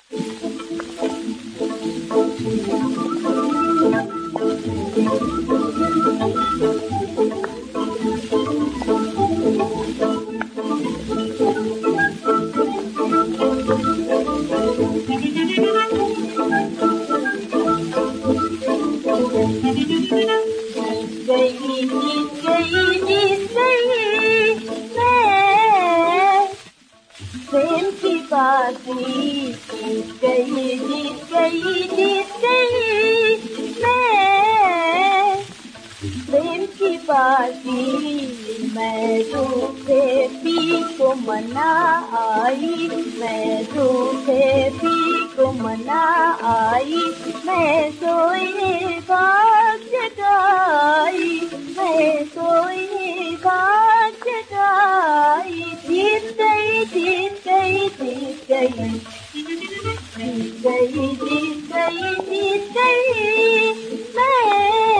प्रेम की बाजी जीत गई, जीत गई, जीत गई मैं। प्रेम की बाजी मैं रूठे पी को मना आई, मैं रूठे पी को मना आई। मैं सोए बाग जगाई, मैं सोए बाग जगाई। जीत गई, जीत गई, जीत गई, जीत गई, जीत गई, जीत गई मैं।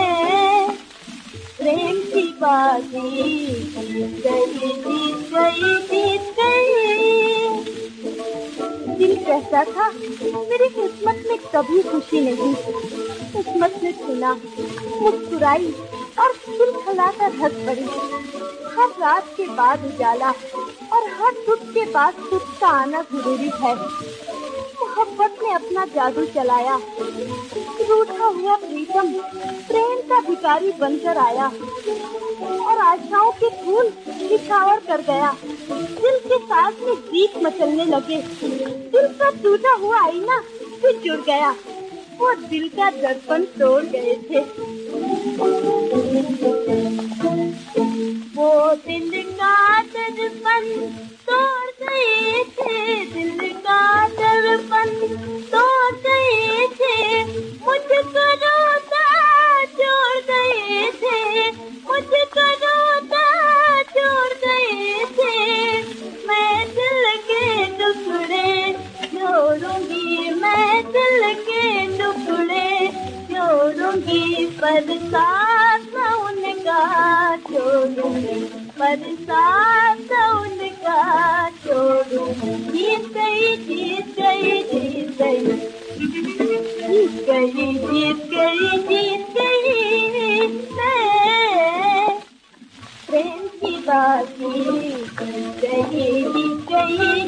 प्रेम की बाजी जीत गई, जीत गई, जीत गई। दिल कहता था मेरी किस्मत में कभी खुशी नहीं। किस्मत ने सुना, मुस्कुराई और दिल खिलाकर हंस पड़ी। हर रात के बाद उजाला और हर दुख के बाद सुख का आना जरूरी है। मोहब्बत ने अपना जादू चलाया, रूठा हुआ प्रीतम प्रेम का भिखारी बनकर आया और आशाओं के फूल निछावर कर गया। दिल के साथ में गीत मचलने लगे, दिल का टूटा हुआ आईना फिर जुड़ गया। वो दिल का दर्पण तोड़ गए थे, वो दिल का दर्पण तोड़ गए थे, दिल का दर्पण तोड़ गए थे। मुझको रोता छोड़ गए थे, मुझको रोता छोड़ गए थे। मैं दिल के टुकड़े जोड़ूंगी, मैं दिल के टुकड़े जोड़ूंगी, पर साथ न उनका छोड़ूंगी, पर साथ न उनका छोड़ूंगी। जीत गई, जीत गई, जीत गई, जीत गई, जीत गई, जीत गई मैं। प्रेम की बाजी जीत गई, जीत गई।